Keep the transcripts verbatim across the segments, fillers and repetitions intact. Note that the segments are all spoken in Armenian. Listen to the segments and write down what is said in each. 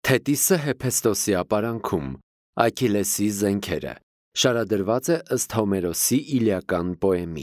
Թետիսը Հեփեստոսի ապարանքում, Աքիլեսի զենքերը, շարադրված է ըստ Հոմերոսի իլիական պոեմի։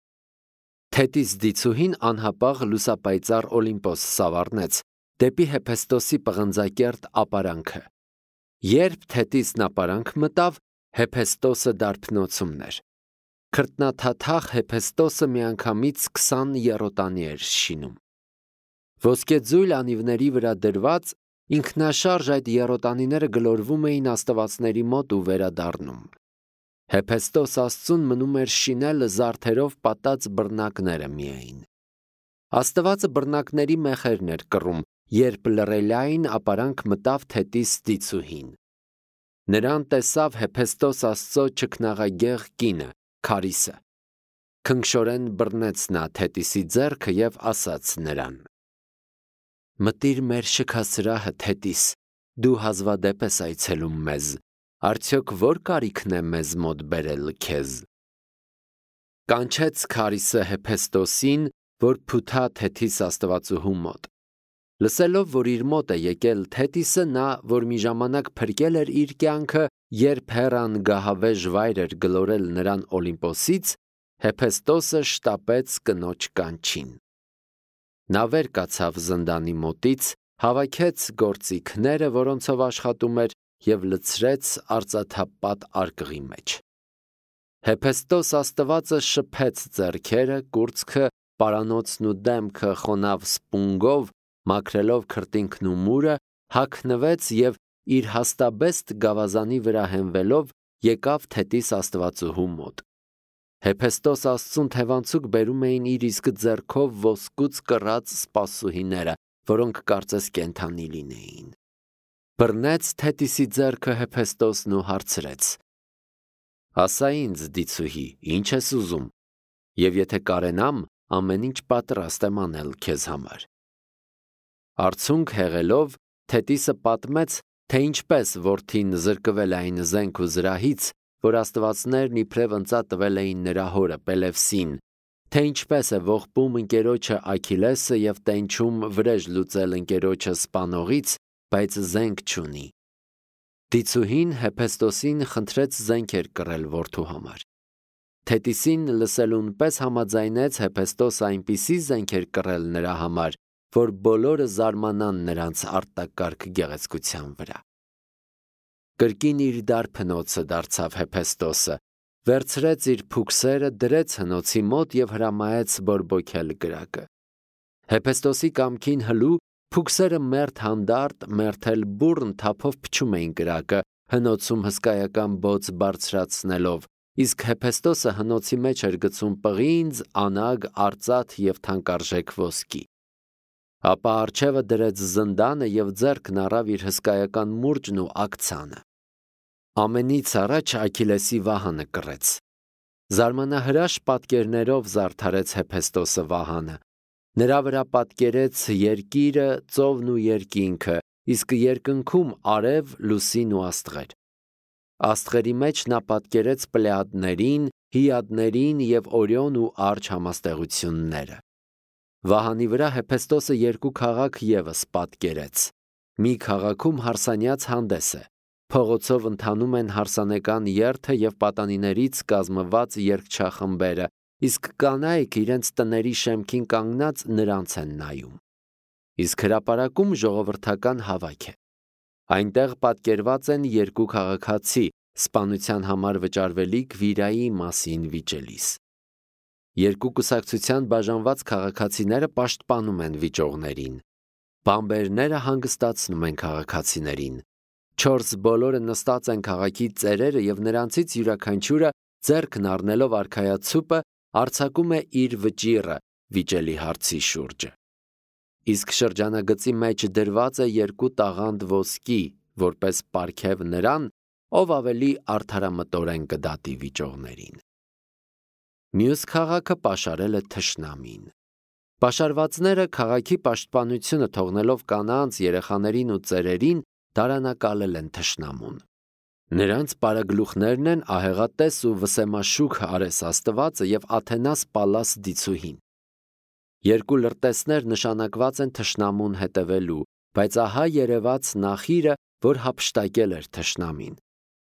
Թետիս դիցուհին անհապաղ լուսապայծառ Օլիմպոս սավառնեց դեպի Հեփեստոսի պղնձակերտ ապարանքը։ Երբ Թետիսն ապարանք մտավ, Հեփեստոսը դարբնոցումներ։ Քրտնաթաթախ Հեփեստոսը միանգամից քսան եռոտանի էր շինում։ Ոսկեձույլ անիվների վրա դրված ինքնաշարժ այդ եռոտանիները գլորվում էին աստվածների մոտ ու վերադառնում։ Հեփեստոս Աստծուն մնում էր շինել զարդերով պատած բռնակները միայն։ Աստվածը բռնակների մեխերն էր կռում, երբ լռելային ապարանք մտավ Թետիս դիցուհին։ Նրան տեսավ Հեփեստոս Աստծո չքնաղագեղ կինը, Քարիսը։ Քնքշորեն բռնեց նա Թետիսի ձեռքը և ասաց նրան. «Մտիր մեր շքասրահը, Թետիս, դու հազվադեպ ես այցելում մեզ, արդյոք ո՞ր կարիքն է մեզ մոտ բերել քեզ»։ Կանչեց Քարիսը Հեփեստոսին, որ փութա Թետիս աստվածուհու մոտ։ Լսելով, որ իր մոտ է եկել Թետիսը, նա, որ մի ժամանակ փրկել էր իր կյանքը, երբ Հեռան գահավեժ վայր էր գլորել նրան Օլիմպոսից, Հեփեստոսը շտապեց կնոջ կանչին։ Նա վեր կացավ զնդանի մոտից, հավաքեց գործիքները, որոնցով աշխատում էր, և լցրեց արծաթապատ արկղի մեջ։ Հեփեստոս աստվածը շփեց ձեռքերը, կուրծքը, պարանոցն ու դեմքը խոնավ սպունգով, մաքրելով քրտինքն ու մուրը, հագնվեց և իր հաստաբեստ գավազանի վրա հենվելով եկավ Թետիս աստվածուհու մոտ։ Հեփեստոս Աստծուն թևանցուկ բերում էին իր իսկ ձեռքով ոսկուց կռած սպասուհիները, որոնք կարծես կենդանի լինեին։ Բռնեց Թետիսի ձեռքը Հեփեստոսն ու հարցրեց. «Ասա ինձ, դիցուհի, ինչ ես ուզում, և եթե կարենամ, ամեն ինչ պատրաստ եմ անել քեզ համար»։ Արցունք հեղելով, Թետիսը պատմեց, թե ինչպես որդին զրկվել է այն զենք ու զրահից, որ աստվածներն իբրև ընծա տվել էին նրա հորը Պելևսին, թե ինչպես է ողբում ընկերոջը Աքիլեսը և տենչում վրեժ լուծել ընկերոջը սպանողից, բայց զենք չունի։ Դիցուհին Հեփեստոսին խնդրեց զենքեր կռել որդու համար։ Թետիսին լսելուն պես համաձայնեց Հեփեստոսը այնպիսի զենքեր կռել նրա համար, որ բոլորը զարմանան նրանց արտակարգ գեղեցկության վրա։ Կրկին իր դարբնոցը դարձավ Հեփեստոսը, վերցրեց իր փուքսերը, դրեց հնոցի մոտ և հրամայեց բորբոքել կրակը։ Հեփեստոսի կամքին հլու փուքսերը մերթ հանդարտ, մերթ էլ բուռն թափով փչում էին կրակը, հնոցում հսկայական բոց բարձրացնելով, իսկ Հեփեստոսը հնոցի մեջ էր գցում պղինձ, անագ, արծաթ և թանկարժեք ոսկի։ Ապա առջևը դրեց զնդանը և ձեռքն առավ իր հսկայական մուրճն ու աքցանը։ Ամենից առաջ Աքիլեսի վահանը կռեց։ Զարմանահրաշ պատկերներով զարդարեց Հեփեստոսը վահանը։ Նրա վրա պատկերեց երկիրը, ծովն ու երկինքը, իսկ երկնքում արև, լուսին ու աստղեր։ Աստղերի մեջ նա պատկերեց Պլեյադներին, Հիադներին և Օրիոն ու Արջը համաստեղությունները։ Վահանի վրա Հեփեստոսը երկու քաղաք ևս պատկերեց։ Մի քաղաքում հարսանյաց հանդես է։ Փողոցով ընթանում են հարսանեկան երթը և պատանիներից կազմված երգչախմբերը, իսկ կանայք իրենց տների շեմքին կանգնած նրանց են նայում։ Իսկ հրապարակում ժողովրդական հավաք է։ Այնտեղ պատկերված են երկու քաղաքացի, սպանության համար վճարվելիք վիրայի մասին վիճելիս։ Երկու կուսակցության բաժանված քաղաքացիները պաշտպանում են վիճողներին։ Բանբերները հանգստացնում են քաղաքացիներին։ Չորս բոլորը նստած են քաղաքի ծերերը և նրանցից յուրաքանչյուրը ձեռքն առնելով արքայացուպը արձակում է իր վճիռը վիճելի հարցի շուրջը։ Իսկ շրջանագծի մեջ դրված է երկու տաղանդ ոսկի, որպես պարգև նրան, ով ավելի արդարամտորեն կդատի վիճողներին։ Մյուս քաղաքը պաշարել է թշնամին։ Պաշարվածները քաղաքի պաշտպանությունը թողնելով կանանց, երեխաներին ու ծերերին դարանակալել են թշնամուն։ Նրանց պարագլուխներն են ահեղատես ու վսեմաշուք Արես աստվածը և Աթենաս Պալլաս դիցուհին։ Երկու լրտեսներ նշանակված են թշնամուն հետևելու, բայց ահա երևաց նախիրը, որ հափշտակել էր թշնամին։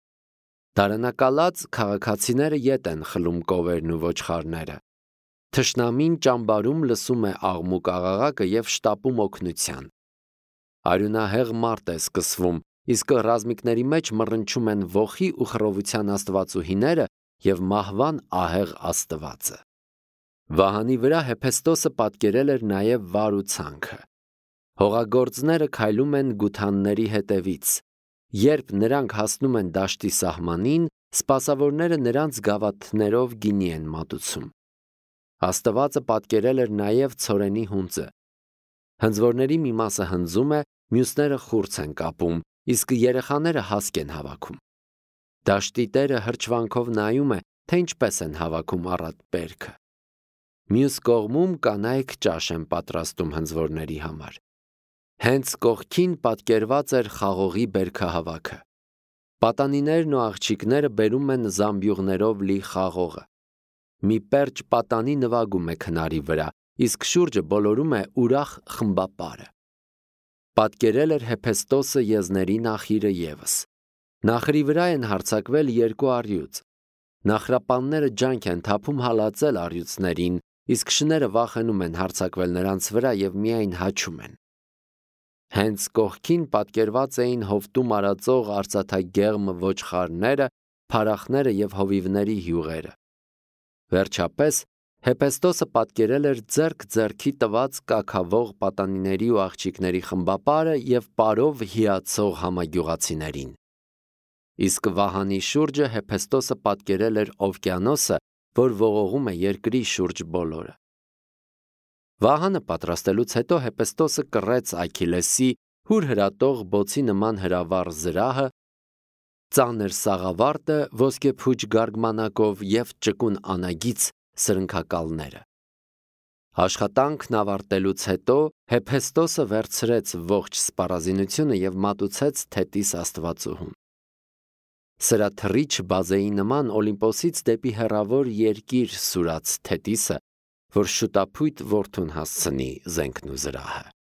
Դարանակալած քաղաքացիները ետ են խլում կովերն ու ոչխարները։ Թշնամին ճամբարում լսում է աղմուկ աղաղակը և շտապում օգնության։ Արյունահեղ մարդ է սկսվում, իսկ ռազմիկների մեջ մռնչում են ոխի ու խռովության աստվածուհիները և մահվան ահեղ աստվածը։ Վահանի վրա Հեփեստոսը պատկերել էր նաև վար ու ցանքը։ Հողագործները քայլում են գութանների հետևից։ Երբ նրանք հասնում են դաշտի սահմանին, սպասավորները նրանց գավաթներով գինի են մատուցում։ Աստվածը պատկերել էր նաև ցորենի հունձը։ Հնձվորների մի մասը հնձում է, մյուսները խուրձ են կապում, իսկ երեխաները հասկ են հավաքում։ Դաշտի տերը հրճվանքով նայում է, թե ինչպես են հավաքում առատ բերքը։ Մյուս կողմում կանայք ճաշ են պատրաստում հնձվորների համար։ Հենց կողքին պատկերված էր խաղողի բերքահավաքը։ Պատանիներն ու աղջիկները բերում են զամբյուղներով լի խաղողը։ Մի պերճ պատանի նվագում է քնարի վրա, իսկ շուրջը բոլորում է ուրախ խմբապարը։ Պատկերել էր Հեփեստոսը եզների նախիրը ևս։ Նախրի վրա են հարձակվել երկու առյուծ։ Նախրապանները ջանք են թափում հալածել առյուծներին, իսկ շները վախենում են հարձակվել նրանց վրա և միայն հաչում են։ Հենց կողքին պատկերված էին հովտում արածող արծաթագեղմ ոչխարները, փարախները և հովիվների հյուղերը։ Վերջապես, Հեփեստոսը պատկերել էր ձեռք ձեռքի տված կաքավող պատանիների ու աղջիկների խմբապարը և պարով հիացող համագյուղացիներին։ Իսկ վահանի շուրջը Հեփեստոսը պատկերել էր օվկիանոսը, որ ողողում է երկրի շուրջ բոլորը։ Վահանը պատրաստելուց հետո Հեփեստոսը կռեց Աքիլեսի հուրհրատող բոցի նման հրավառ զրահը, ծանր սաղավարտը ոսկեփուչ գարգմանակով և ճկուն անագիծ սրընքակալները։ Աշխատանքն ավարտելուց հետո Հեփեստոսը վերցրեց ողջ սպառազինությունը և մատուցեց Թետիս աստվածուհուն։ Սրա թռիչ բազեի նման Օլիմպոսից դեպի հեռավոր երկիր սուրաց Թետիսը, որ շուտափույթ որդուն հասցնի զենքն ու զրահը։